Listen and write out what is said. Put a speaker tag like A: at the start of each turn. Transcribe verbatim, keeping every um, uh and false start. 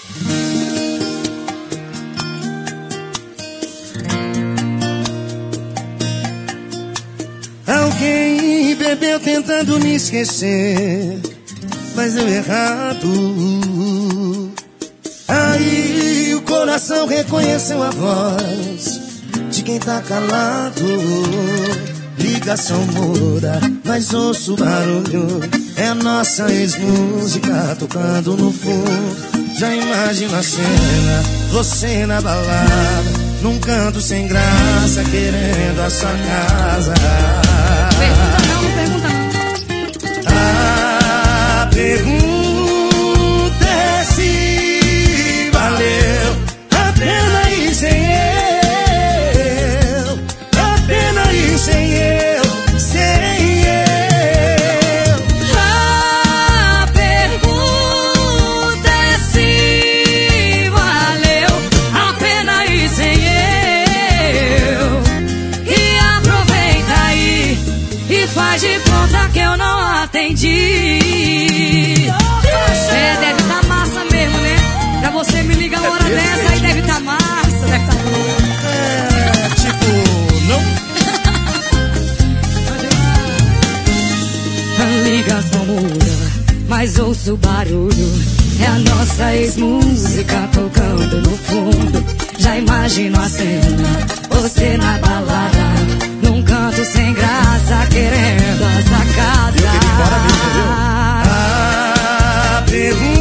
A: Alguém bebeu tentando me esquecer, mas deu errado. Aí o coração reconheceu a voz de quem tá calado. Ligação muda, mas ouço o barulho. É a nossa ex-música tocando no fundo. Já imagino a cena, você na balada, num canto sem graça, querendo a sua casa.
B: Pergunta não, não pergunta não.
A: A pergunta é se valeu a pena ir sem eu, a pena ir sem eu, sem eu.
B: A pergunta é se valeu a pena ir sem eu. E aproveita aí e faz de conta que eu não atendi. É, deve tá massa mesmo, né? Pra você me ligar uma hora dessa, aí deve tá massa, deve tá bom.
A: É, tipo, não.
B: A ligação muda, mas ouço o barulho. É a nossa ex-música tocando no fundo. Já imagino a cena, você na balada, num canto sem graça, querendo essa casa.
A: Eu queria ir embora mesmo, entendeu? A pergunta